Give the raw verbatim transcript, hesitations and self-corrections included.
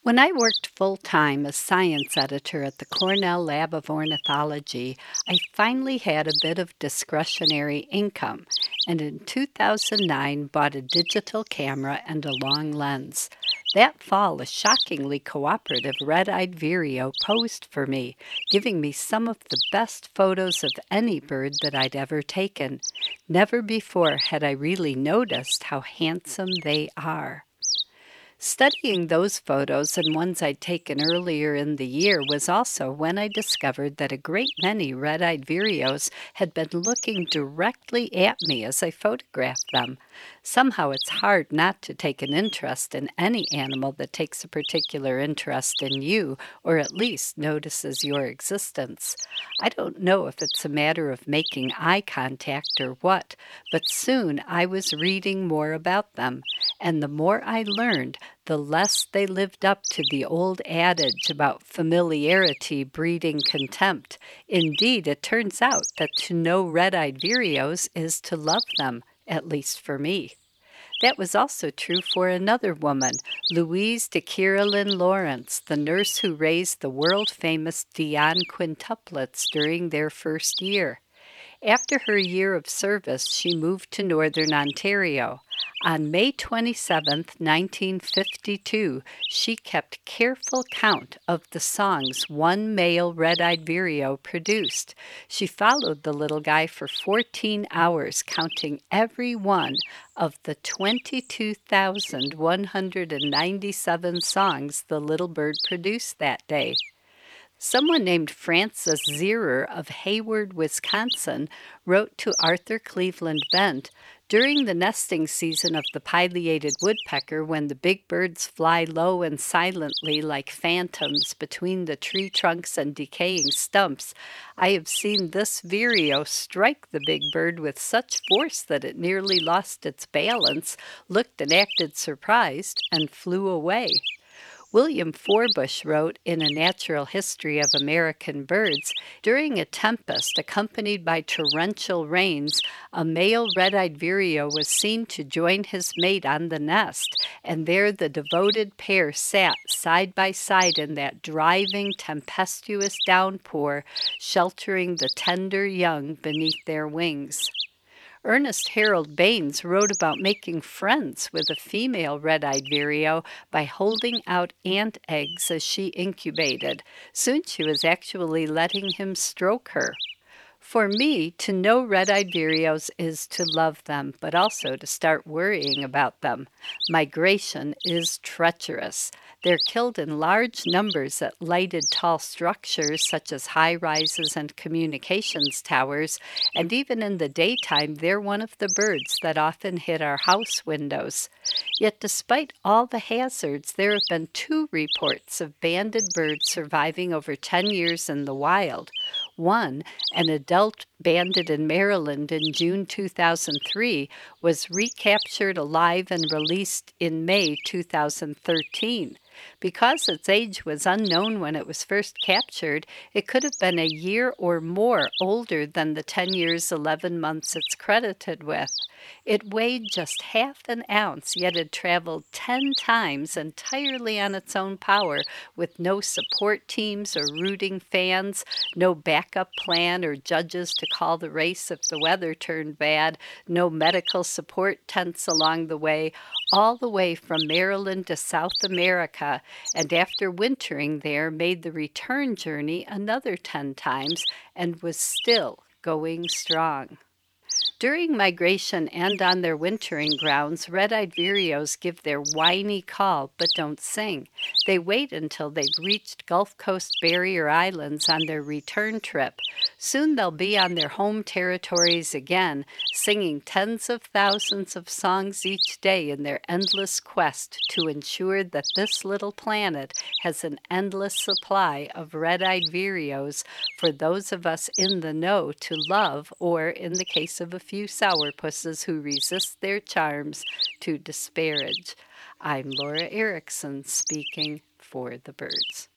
When I worked full time as science editor at the Cornell Lab of Ornithology, I finally had a bit of discretionary income, and in two thousand nine bought a digital camera and a long lens. That fall, a shockingly cooperative red-eyed vireo posed for me, giving me some of the best photos of any bird that I'd ever taken. Never before had I really noticed how handsome they are. Studying those photos and ones I'd taken earlier in the year was also when I discovered that a great many red-eyed vireos had been looking directly at me as I photographed them. Somehow it's hard not to take an interest in any animal that takes a particular interest in you, or at least notices your existence. I don't know if it's a matter of making eye contact or what, but soon I was reading more about them, and the more I learned, the less they lived up to the old adage about familiarity breeding contempt. Indeed, it turns out that to know red-eyed vireos is to love them, at least for me. That was also true for another woman, Louise de Kirolin Lawrence, the nurse who raised the world-famous Dionne quintuplets during their first year. After her year of service, she moved to Northern Ontario. On May twenty-seventh, nineteen fifty-two, she kept careful count of the songs one male red-eyed vireo produced. She followed the little guy for fourteen hours, counting every one of the twenty-two thousand one hundred ninety-seven songs the little bird produced that day. Someone named Frances Zierer of Hayward, Wisconsin, wrote to Arthur Cleveland Bent, "During the nesting season of the pileated woodpecker, when the big birds fly low and silently like phantoms between the tree trunks and decaying stumps, I have seen this vireo strike the big bird with such force that it nearly lost its balance, looked and acted surprised, and flew away." William Forbush wrote in A Natural History of American Birds, "During a tempest accompanied by torrential rains, a male red-eyed vireo was seen to join his mate on the nest, and there the devoted pair sat side by side in that driving, tempestuous downpour, sheltering the tender young beneath their wings." Ernest Harold Baines wrote about making friends with a female red-eyed vireo by holding out ant eggs as she incubated. Soon she was actually letting him stroke her. For me, to know red-eyed vireos is to love them, but also to start worrying about them. Migration is treacherous. They're killed in large numbers at lighted tall structures such as high-rises and communications towers, and even in the daytime they're one of the birds that often hit our house windows. Yet despite all the hazards, there have been two reports of banded birds surviving over ten years in the wild. One, an adult banded in Maryland in June two thousand three, was recaptured alive and released in May two thousand thirteen. Because its age was unknown when it was first captured, it could have been a year or more older than the ten years, eleven months it's credited with. It weighed just half an ounce, yet had traveled ten times entirely on its own power, with no support teams or rooting fans, no backup plan or judges to call the race if the weather turned bad, no medical support tents along the way, all the way from Maryland to South America, and after wintering there, made the return journey another ten times and was still going strong. During migration and on their wintering grounds, red-eyed vireos give their whiny call but don't sing. They wait until they've reached Gulf Coast barrier islands on their return trip. Soon they'll be on their home territories again, singing tens of thousands of songs each day in their endless quest to ensure that this little planet has an endless supply of red-eyed vireos for those of us in the know to love, or, in the case of a few sourpusses who resist their charms, to disparage. I'm Laura Erickson, speaking for the birds.